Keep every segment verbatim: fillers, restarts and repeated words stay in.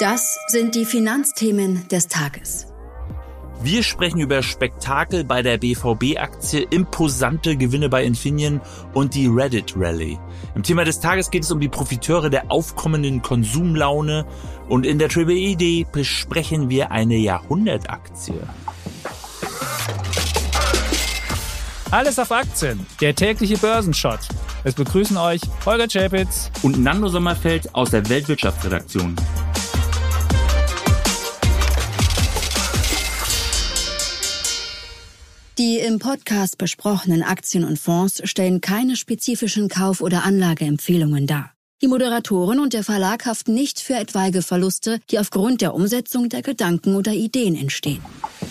Das sind die Finanzthemen des Tages. Wir sprechen über Spektakel bei der B V B-Aktie, imposante Gewinne bei Infineon und die Reddit-Rallye. Im Thema des Tages geht es um die Profiteure der aufkommenden Konsumlaune und in der Triple E D besprechen wir eine Jahrhundertaktie. Alles auf Aktien, der tägliche Börsenshot. Es begrüßen euch Holger Czapitz und Nando Sommerfeld aus der Weltwirtschaftsredaktion. Die im Podcast besprochenen Aktien und Fonds stellen keine spezifischen Kauf- oder Anlageempfehlungen dar. Die Moderatoren und der Verlag haften nicht für etwaige Verluste, die aufgrund der Umsetzung der Gedanken oder Ideen entstehen.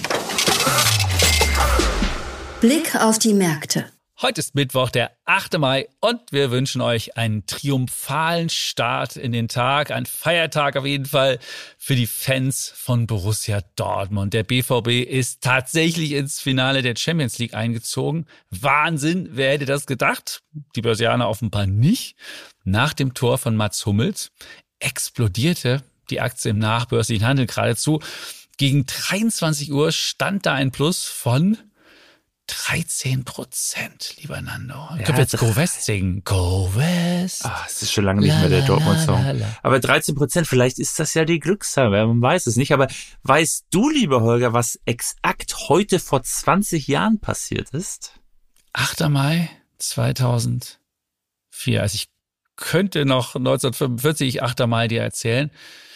Blick auf die Märkte. Heute ist Mittwoch, der achte Mai, und wir wünschen euch einen triumphalen Start in den Tag. Ein Feiertag auf jeden Fall für die Fans von Borussia Dortmund. Der B V B ist tatsächlich ins Finale der Champions League eingezogen. Wahnsinn, wer hätte das gedacht? Die Börsianer offenbar nicht. Nach dem Tor von Mats Hummels explodierte die Aktie im nachbörslichen Handel geradezu. Gegen dreiundzwanzig Uhr stand da ein Plus von dreizehn Prozent, lieber Nando. Ich könnte ja, jetzt Go West singen. Go West. Ah, es ist schon lange nicht mehr der Dortmund-Song. Aber dreizehn Prozent, vielleicht ist das ja die Glückszahl, man weiß es nicht. Aber weißt du, lieber Holger, was exakt heute vor zwanzig Jahren passiert ist? achter Mai zweitausendvier. Also ich könnte noch neunzehnhundertfünfundvierzig, achter Mai dir erzählen.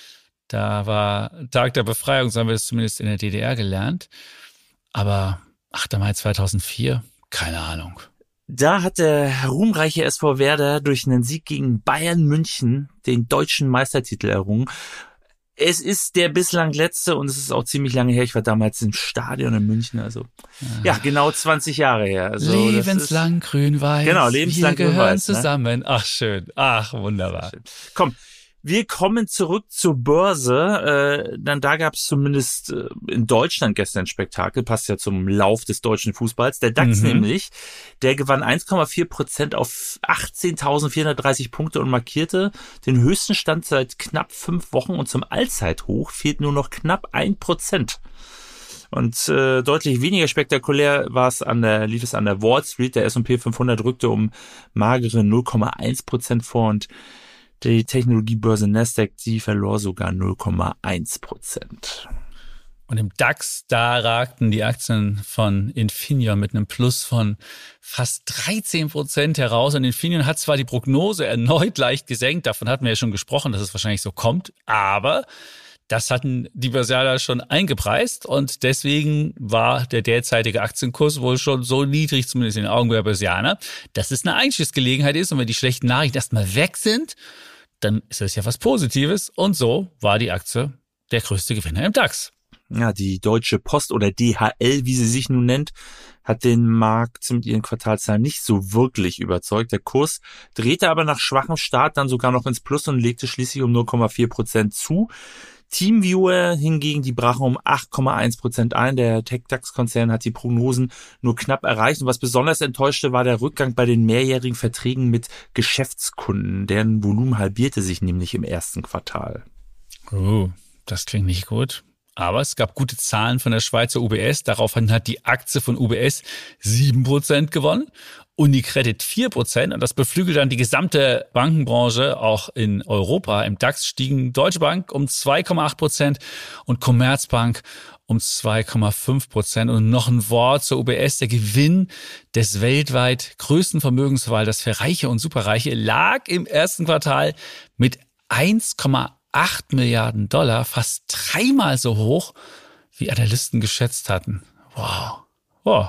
Da war Tag der Befreiung, so haben wir es zumindest in der D D R gelernt. Aber achter Mai zweitausendvier, keine Ahnung. Da hat der ruhmreiche S V Werder durch einen Sieg gegen Bayern München den deutschen Meistertitel errungen. Es ist der bislang letzte und es ist auch ziemlich lange her. Ich war damals im Stadion in München, also ja, ja genau zwanzig Jahre her. Also, lebenslang grün-weiß. Genau, lebenslang grün-weiß. Wir gehören grün-weiß, zusammen. Ne? Ach schön, ach wunderbar. Komm. Wir kommen zurück zur Börse. Äh, dann da gab es zumindest äh, in Deutschland gestern ein Spektakel, passt ja zum Lauf des deutschen Fußballs. Der DAX mhm. nämlich, der gewann eins Komma vier Prozent auf achtzehntausendvierhundertdreißig Punkte und markierte den höchsten Stand seit knapp fünf Wochen. Und zum Allzeithoch fehlt nur noch knapp ein Prozent. Und äh, deutlich weniger spektakulär war es an der, lief es an der Wall Street. Der S und P fünfhundert rückte um magere null Komma eins Prozent vor und die Technologiebörse Nasdaq, die verlor sogar null Komma eins Prozent. Und im DAX, da ragten die Aktien von Infineon mit einem Plus von fast dreizehn Prozent heraus. Und Infineon hat zwar die Prognose erneut leicht gesenkt, davon hatten wir ja schon gesprochen, dass es wahrscheinlich so kommt, aber das hatten die Börsianer schon eingepreist und deswegen war der derzeitige Aktienkurs wohl schon so niedrig, zumindest in den Augen der Börsianer, dass es eine Einstiegsgelegenheit ist und wenn die schlechten Nachrichten erstmal weg sind, dann ist das ja was Positives und so war die Aktie der größte Gewinner im DAX. Ja, die Deutsche Post oder D H L, wie sie sich nun nennt, hat den Markt mit ihren Quartalszahlen nicht so wirklich überzeugt. Der Kurs drehte aber nach schwachem Start dann sogar noch ins Plus und legte schließlich um null Komma vier Prozent zu. Teamviewer hingegen, die brachen um acht Komma eins Prozent ein. Der Tech-DAX-Konzern hat die Prognosen nur knapp erreicht. Und was besonders enttäuschte, war der Rückgang bei den mehrjährigen Verträgen mit Geschäftskunden. Deren Volumen halbierte sich nämlich im ersten Quartal. Oh, das klingt nicht gut. Aber es gab gute Zahlen von der Schweizer U B S. Daraufhin hat die Aktie von U B S sieben Prozent gewonnen. UniCredit vier Prozent und das beflügelt dann die gesamte Bankenbranche, auch in Europa. Im DAX stiegen Deutsche Bank um zwei Komma acht Prozent und Commerzbank um zwei Komma fünf Prozent. Und noch ein Wort zur U B S. Der Gewinn des weltweit größten Vermögensverwalters für Reiche und Superreiche lag im ersten Quartal mit eins Komma acht Milliarden Dollar, fast dreimal so hoch, wie Analysten geschätzt hatten. Wow. Wow.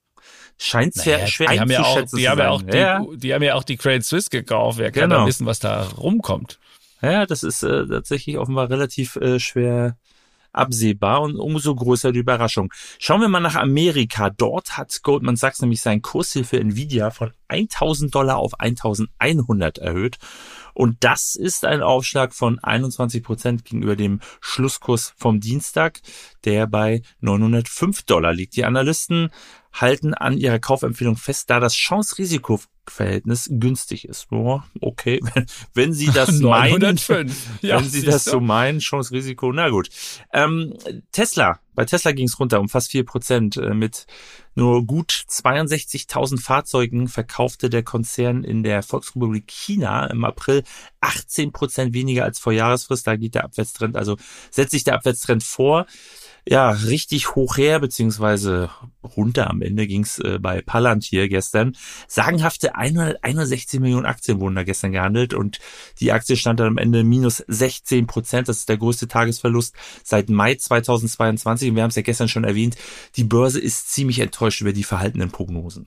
Scheint sehr naja, schwer die haben ja auch, einzuschätzen die haben zu ja auch sein. die, Ja. die haben ja auch die Credit Suisse gekauft. Wer kann Genau. da wissen, was da rumkommt? Ja, das ist äh, tatsächlich offenbar relativ äh, schwer absehbar und umso größer die Überraschung. Schauen wir mal nach Amerika. Dort hat Goldman Sachs nämlich sein Kursziel für Nvidia von eintausend Dollar auf eintausendeinhundert erhöht. Und das ist ein Aufschlag von einundzwanzig Prozent gegenüber dem Schlusskurs vom Dienstag, der bei neunhundertfünf Dollar liegt. Die Analysten halten an ihrer Kaufempfehlung fest, da das Chance-Risiko-Verhältnis günstig ist. Oh, okay, wenn, wenn Sie das meinen, ja, wenn Sie das so meinen, Chance-Risiko, na gut. Ähm, Tesla, bei Tesla ging es runter um fast vier Prozent. Mit nur gut zweiundsechzigtausend Fahrzeugen verkaufte der Konzern in der Volksrepublik China im April achtzehn Prozent weniger als vor Jahresfrist. Da geht der Abwärtstrend, also setzt sich der Abwärtstrend vor. Ja, richtig hoch her, beziehungsweise runter am Ende ging's äh, bei Palantir gestern. Sagenhafte hunderteinundsechzig Millionen Aktien wurden da gestern gehandelt und die Aktie stand dann am Ende minus sechzehn Prozent. Das ist der größte Tagesverlust seit Mai zweitausendzweiundzwanzig. Und wir haben es ja gestern schon erwähnt, die Börse ist ziemlich enttäuscht über die verhaltenen Prognosen.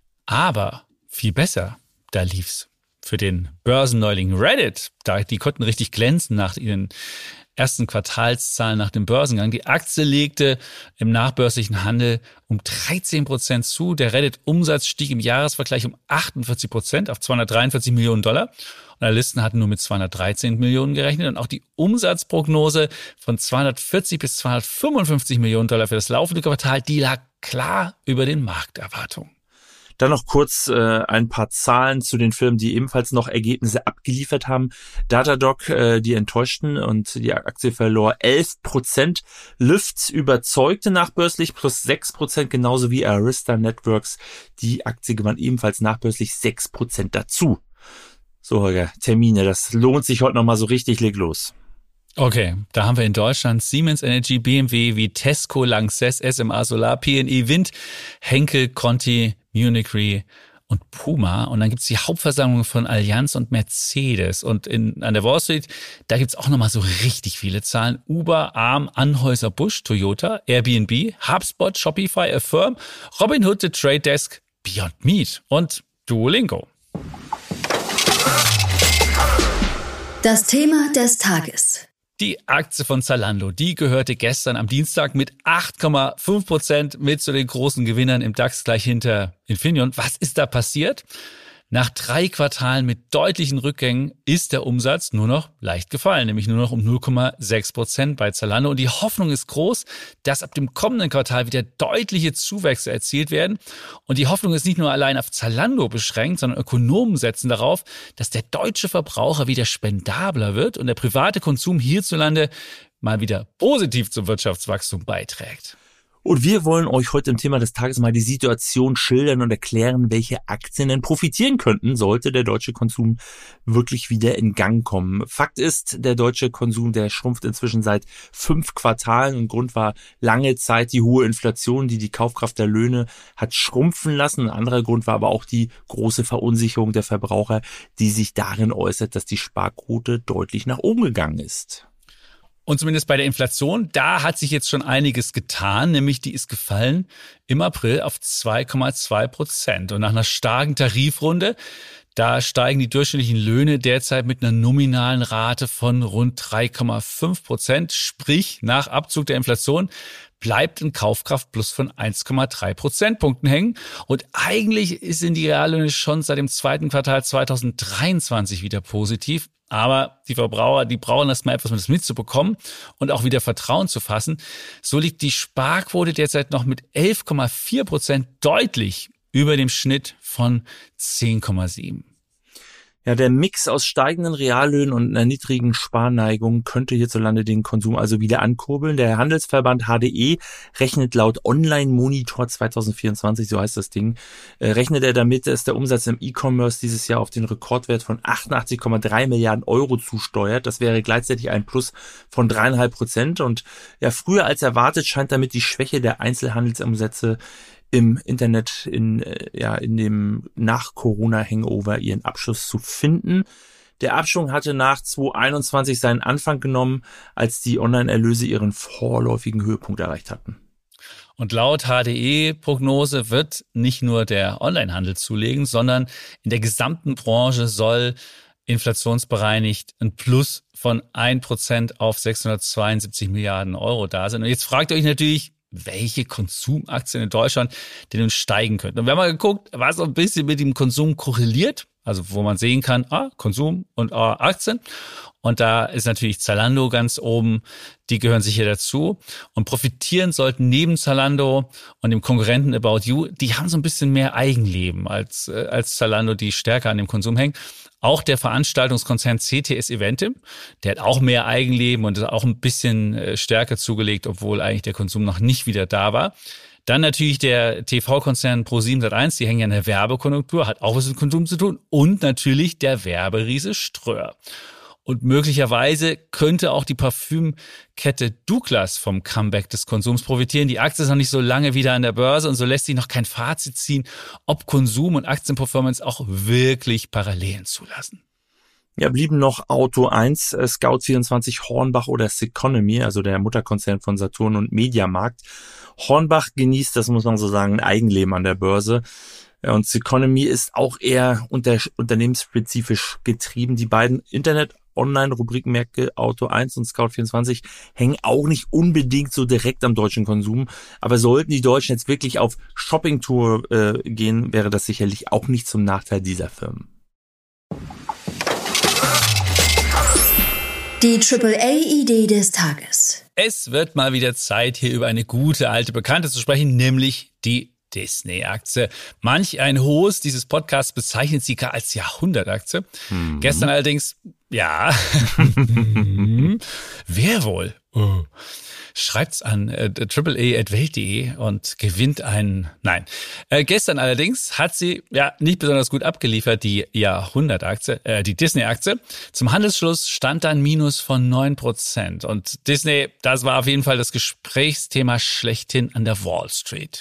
Aber viel besser, da lief's für den Börsenneuling Reddit. Da, die konnten richtig glänzen nach ihren ersten Quartalszahlen nach dem Börsengang. Die Aktie legte im nachbörslichen Handel um dreizehn Prozent zu. Der Reddit-Umsatz stieg im Jahresvergleich um achtundvierzig Prozent auf zweihundertdreiundvierzig Millionen Dollar. Und Analysten hatten nur mit zweihundertdreizehn Millionen gerechnet. Und auch die Umsatzprognose von zweihundertvierzig bis zweihundertfünfundfünfzig Millionen Dollar für das laufende Quartal, die lag klar über den Markterwartungen. Dann noch kurz äh, ein paar Zahlen zu den Firmen, die ebenfalls noch Ergebnisse abgeliefert haben. Datadog, äh, die enttäuschten und die Aktie verlor elf Prozent. Lyft überzeugte nachbörslich plus sechs Prozent, genauso wie Arista Networks. Die Aktie gewann ebenfalls nachbörslich sechs Prozent dazu. So, Holger, Termine, das lohnt sich heute nochmal so richtig, leg los. Okay, da haben wir in Deutschland Siemens Energy, B M W, Vitesco, Lanxess, S M A Solar, P N E Wind, Henkel, Conti, Munich Re und Puma. Und dann gibt's die Hauptversammlung von Allianz und Mercedes. Und in, an der Wall Street, da gibt's auch nochmal so richtig viele Zahlen. Uber, Arm, Anheuser-Busch, Toyota, Airbnb, HubSpot, Shopify, Affirm, Robinhood, The Trade Desk, Beyond Meat und Duolingo. Das Thema des Tages. Die Aktie von Zalando, die gehörte gestern am Dienstag mit acht Komma fünf Prozent mit zu den großen Gewinnern im DAX gleich hinter Infineon. Was ist da passiert? Nach drei Quartalen mit deutlichen Rückgängen ist der Umsatz nur noch leicht gefallen, nämlich nur noch um null Komma sechs Prozent bei Zalando. Und die Hoffnung ist groß, dass ab dem kommenden Quartal wieder deutliche Zuwächse erzielt werden. Und die Hoffnung ist nicht nur allein auf Zalando beschränkt, sondern Ökonomen setzen darauf, dass der deutsche Verbraucher wieder spendabler wird und der private Konsum hierzulande mal wieder positiv zum Wirtschaftswachstum beiträgt. Und wir wollen euch heute im Thema des Tages mal die Situation schildern und erklären, welche Aktien denn profitieren könnten, sollte der deutsche Konsum wirklich wieder in Gang kommen. Fakt ist, der deutsche Konsum, der schrumpft inzwischen seit fünf Quartalen und Grund war lange Zeit die hohe Inflation, die die Kaufkraft der Löhne hat schrumpfen lassen. Ein anderer Grund war aber auch die große Verunsicherung der Verbraucher, die sich darin äußert, dass die Sparquote deutlich nach oben gegangen ist. Und zumindest bei der Inflation, da hat sich jetzt schon einiges getan, nämlich die ist gefallen im April auf zwei Komma zwei Prozent. Und nach einer starken Tarifrunde, da steigen die durchschnittlichen Löhne derzeit mit einer nominalen Rate von rund drei Komma fünf Prozent. Sprich, nach Abzug der Inflation bleibt ein Kaufkraftplus von eins Komma drei Prozentpunkten hängen. Und eigentlich sind die Reallöhne schon seit dem zweiten Quartal zweitausenddreiundzwanzig wieder positiv. Aber die Verbraucher, die brauchen erst mal etwas, um das mitzubekommen und auch wieder Vertrauen zu fassen. So liegt die Sparquote derzeit noch mit elf Komma vier Prozent deutlich über dem Schnitt von zehn Komma sieben. Ja, der Mix aus steigenden Reallöhnen und einer niedrigen Sparneigung könnte hierzulande den Konsum also wieder ankurbeln. Der Handelsverband H D E rechnet laut Online-Monitor zweitausendvierundzwanzig, so heißt das Ding, äh, rechnet er damit, dass der Umsatz im E-Commerce dieses Jahr auf den Rekordwert von achtundachtzig Komma drei Milliarden Euro zusteuert. Das wäre gleichzeitig ein Plus von dreieinhalb Prozent. Und ja, früher als erwartet scheint damit die Schwäche der Einzelhandelsumsätze im Internet in, ja, in dem Nach-Corona-Hangover ihren Abschluss zu finden. Der Abschwung hatte nach zweitausendeinundzwanzig seinen Anfang genommen, als die Online-Erlöse ihren vorläufigen Höhepunkt erreicht hatten. Und laut H D E-Prognose wird nicht nur der Onlinehandel zulegen, sondern in der gesamten Branche soll inflationsbereinigt ein Plus von ein Prozent auf sechshundertzweiundsiebzig Milliarden Euro da sein. Und jetzt fragt ihr euch natürlich, welche Konsumaktien in Deutschland denn nun steigen könnten. Und wir haben mal geguckt, was so ein bisschen mit dem Konsum korreliert. also wo man sehen kann, ah, Konsum und ah, Aktien. Und da ist natürlich Zalando ganz oben, die gehören sicher dazu. Und profitieren sollten neben Zalando und dem Konkurrenten About You, die haben so ein bisschen mehr Eigenleben als, als Zalando, die stärker an dem Konsum hängen. Auch der Veranstaltungskonzern C T S Eventim, der hat auch mehr Eigenleben und ist auch ein bisschen stärker zugelegt, obwohl eigentlich der Konsum noch nicht wieder da war. Dann natürlich der T V-Konzern Pro sieben Sat eins, die hängen ja in der Werbekonjunktur, hat auch was mit Konsum zu tun. Und natürlich der Werberiese Ströer. Und möglicherweise könnte auch die Parfümkette Douglas vom Comeback des Konsums profitieren. Die Aktie ist noch nicht so lange wieder an der Börse und so lässt sich noch kein Fazit ziehen, ob Konsum und Aktienperformance auch wirklich Parallelen zulassen. Ja, blieben noch Auto eins, Scout vierundzwanzig, Hornbach oder Ceconomy, also der Mutterkonzern von Saturn und Mediamarkt. Hornbach genießt, das muss man so sagen, ein Eigenleben an der Börse. Und Ceconomy ist auch eher unter, unternehmensspezifisch getrieben. Die beiden Internet- Online-Rubrikmärkte Auto eins und Scout vierundzwanzig hängen auch nicht unbedingt so direkt am deutschen Konsum. Aber sollten die Deutschen jetzt wirklich auf Shoppingtour äh, gehen, wäre das sicherlich auch nicht zum Nachteil dieser Firmen. Die Triple A-Idee des Tages. Es wird mal wieder Zeit, hier über eine gute alte Bekannte zu sprechen, nämlich die Disney-Aktie. Manch ein Host dieses Podcasts bezeichnet sie gar als Jahrhundertaktie. Mhm. Gestern allerdings, ja, wer wohl? Oh. Schreibt's an äh, triple a at welt punkt de und gewinnt einen, nein. Äh, gestern allerdings hat sie ja nicht besonders gut abgeliefert, die Jahrhundertaktie, äh, die Disney-Aktie. Zum Handelsschluss stand dann Minus von neun Prozent. Und Disney, das war auf jeden Fall das Gesprächsthema schlechthin an der Wall Street.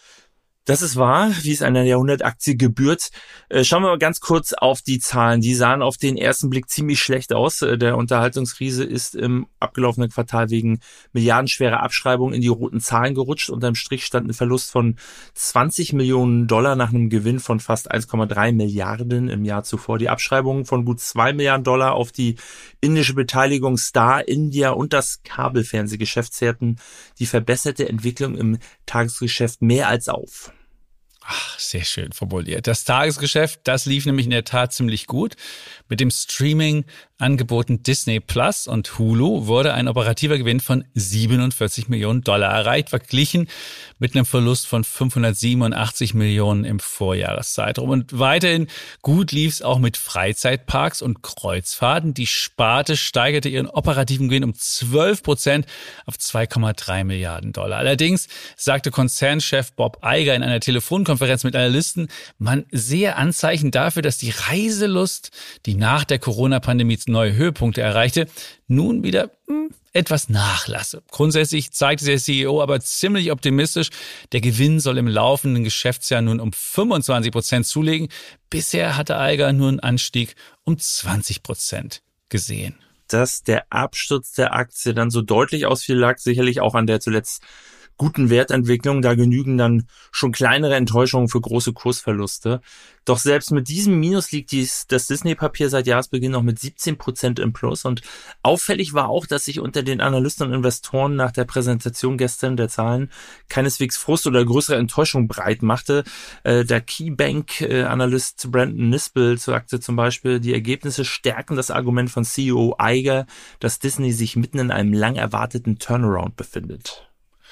Das ist wahr, wie es einer Jahrhundertaktie gebührt. Äh, schauen wir mal ganz kurz auf die Zahlen. Die sahen auf den ersten Blick ziemlich schlecht aus. Äh, der Unterhaltungsriese ist im abgelaufenen Quartal wegen milliardenschwerer Abschreibungen in die roten Zahlen gerutscht. Unterm Strich stand ein Verlust von zwanzig Millionen Dollar nach einem Gewinn von fast eins Komma drei Milliarden im Jahr zuvor. Die Abschreibungen von gut zwei Milliarden Dollar auf die indische Beteiligung Star India und das Kabelfernsehgeschäft zehrten die verbesserte Entwicklung im Tagesgeschäft mehr als auf. Ach, sehr schön formuliert. Das Tagesgeschäft, das lief nämlich in der Tat ziemlich gut. Mit dem Streaming-Angeboten Disney Plus und Hulu wurde ein operativer Gewinn von siebenundvierzig Millionen Dollar erreicht, verglichen mit einem Verlust von fünfhundertsiebenundachtzig Millionen im Vorjahreszeitraum. Und weiterhin gut lief es auch mit Freizeitparks und Kreuzfahrten. Die Sparte steigerte ihren operativen Gewinn um zwölf Prozent auf zwei Komma drei Milliarden Dollar. Allerdings sagte Konzernchef Bob Iger in einer Telefonkonferenz mit Analysten, man sehe Anzeichen dafür, dass die Reiselust, die nach der Corona-Pandemie neue Höhepunkte erreichte, nun wieder hm, etwas nachlasse. Grundsätzlich zeigte der C E O aber ziemlich optimistisch, der Gewinn soll im laufenden Geschäftsjahr nun um fünfundzwanzig Prozent zulegen. Bisher hatte Iger nur einen Anstieg um zwanzig Prozent gesehen. Dass der Absturz der Aktie dann so deutlich ausfiel, lag sicherlich auch an der zuletzt guten Wertentwicklung. Da genügen dann schon kleinere Enttäuschungen für große Kursverluste. Doch selbst mit diesem Minus liegt dies, das Disney-Papier seit Jahresbeginn noch mit siebzehn Prozent im Plus. Und auffällig war auch, dass sich unter den Analysten und Investoren nach der Präsentation gestern der Zahlen keineswegs Frust oder größere Enttäuschung breit machte. Äh, der KeyBank-Analyst Brandon Nispel sagte zum Beispiel, die Ergebnisse stärken das Argument von C E O Iger, dass Disney sich mitten in einem lang erwarteten Turnaround befindet.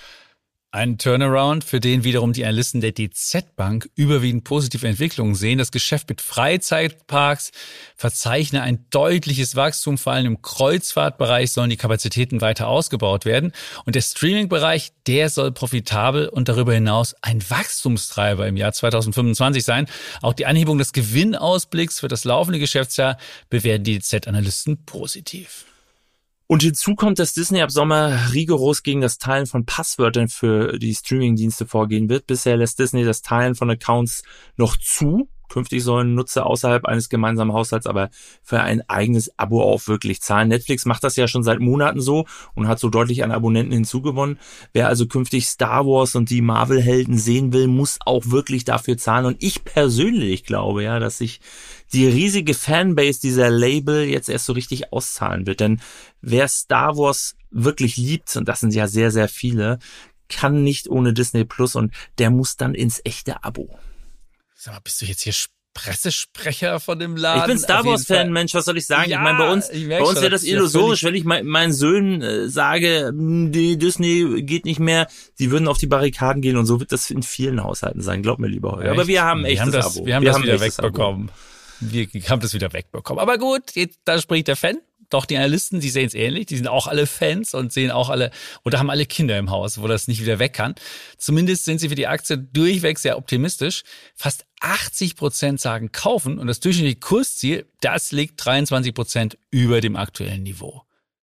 Ein Turnaround, für den wiederum die Analysten der D Z Bank überwiegend positive Entwicklungen sehen. Das Geschäft mit Freizeitparks verzeichne ein deutliches Wachstum. Vor allem im Kreuzfahrtbereich sollen die Kapazitäten weiter ausgebaut werden. Und der Streaming-Bereich, der soll profitabel und darüber hinaus ein Wachstumstreiber im Jahr zweitausendfünfundzwanzig sein. Auch die Anhebung des Gewinnausblicks für das laufende Geschäftsjahr bewerten die D Z-Analysten positiv. Und hinzu kommt, dass Disney ab Sommer rigoros gegen das Teilen von Passwörtern für die Streaming-Dienste vorgehen wird. Bisher lässt Disney das Teilen von Accounts noch zu. Künftig sollen Nutzer außerhalb eines gemeinsamen Haushalts aber für ein eigenes Abo auch wirklich zahlen. Netflix macht das ja schon seit Monaten so und hat so deutlich an Abonnenten hinzugewonnen. Wer also künftig Star Wars und die Marvel-Helden sehen will, muss auch wirklich dafür zahlen. Und ich persönlich glaube ja, dass sich die riesige Fanbase dieser Label jetzt erst so richtig auszahlen wird. Denn wer Star Wars wirklich liebt, und das sind ja sehr, sehr viele, kann nicht ohne Disney Plus und der muss dann ins echte Abo. Sag mal, bist du jetzt hier Pressesprecher von dem Laden. Ich bin Star Wars-Fan, Mensch, was soll ich sagen? Ja, ich meine, bei uns, bei uns wäre das illusorisch, wenn ich mein, meinen Söhnen äh, sage, die Disney geht nicht mehr, die würden auf die Barrikaden gehen und so wird das in vielen Haushalten sein, glaub mir lieber heute. Aber wir haben echt das Abo. Wir haben wir das haben wieder wegbekommen. Abo. Wir haben das wieder wegbekommen. Aber gut, jetzt, da spricht der Fan. Doch die Analysten, die sehen es ähnlich. Die sind auch alle Fans und sehen auch alle, oder haben alle Kinder im Haus, wo das nicht wieder weg kann. Zumindest sind sie für die Aktie durchweg sehr optimistisch. Fast achtzig Prozent sagen kaufen und das durchschnittliche Kursziel, das liegt dreiundzwanzig Prozent über dem aktuellen Niveau.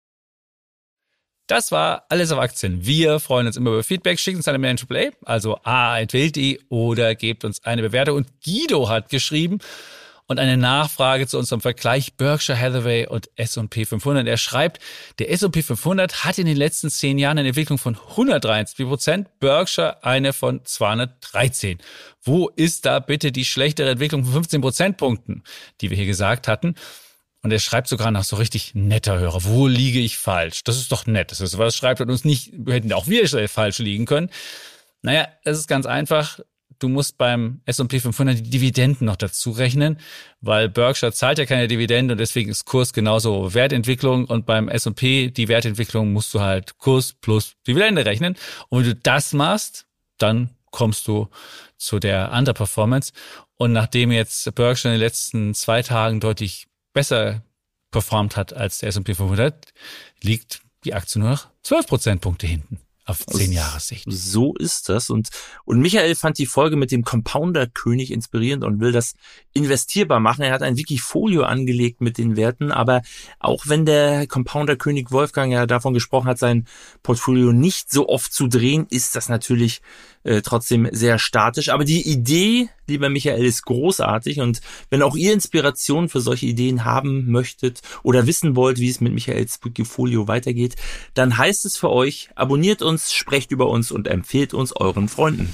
Das war alles auf Aktien. Wir freuen uns immer über Feedback. Schickt uns eine Mail in Triple A, also a at welt punkt de oder gebt uns eine Bewertung. Und Guido hat geschrieben, und eine Nachfrage zu unserem Vergleich Berkshire Hathaway und S und P fünfhundert. Er schreibt, der S und P fünfhundert hat in den letzten zehn Jahren eine Entwicklung von hundertdreiundsiebzig Prozent, Berkshire eine von zweihundertdreizehn. Wo ist da bitte die schlechtere Entwicklung von fünfzehn Prozentpunkten, die wir hier gesagt hatten? Und er schreibt sogar nach so richtig netter Hörer. Wo liege ich falsch? Das ist doch nett. Das ist, was schreibt er uns nicht, wir hätten auch wir falsch liegen können. Naja, es ist ganz einfach. Du musst beim S und P fünfhundert die Dividenden noch dazu rechnen, weil Berkshire zahlt ja keine Dividende und deswegen ist Kurs genauso Wertentwicklung und beim S und P die Wertentwicklung musst du halt Kurs plus Dividende rechnen. Und wenn du das machst, dann kommst du zu der Underperformance. Und nachdem jetzt Berkshire in den letzten zwei Tagen deutlich besser performt hat als der S und P fünfhundert, liegt die Aktie nur noch zwölf Prozentpunkte hinten. Auf zehn Jahressicht. So ist das. Und, und Michael fand die Folge mit dem Compounder-König inspirierend und will das investierbar machen. Er hat ein Wikifolio angelegt mit den Werten, aber auch wenn der Compounder-König Wolfgang ja davon gesprochen hat, sein Portfolio nicht so oft zu drehen, ist das natürlich äh, trotzdem sehr statisch. Aber die Idee, lieber Michael, ist großartig. Und wenn auch ihr Inspiration für solche Ideen haben möchtet oder wissen wollt, wie es mit Michaels Wikifolio weitergeht, dann heißt es für euch, abonniert uns, sprecht über uns und empfehlt uns euren Freunden.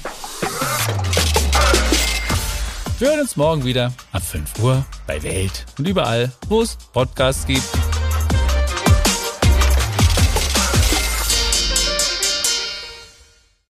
Wir hören uns morgen wieder ab fünf Uhr bei Welt und überall, wo es Podcasts gibt.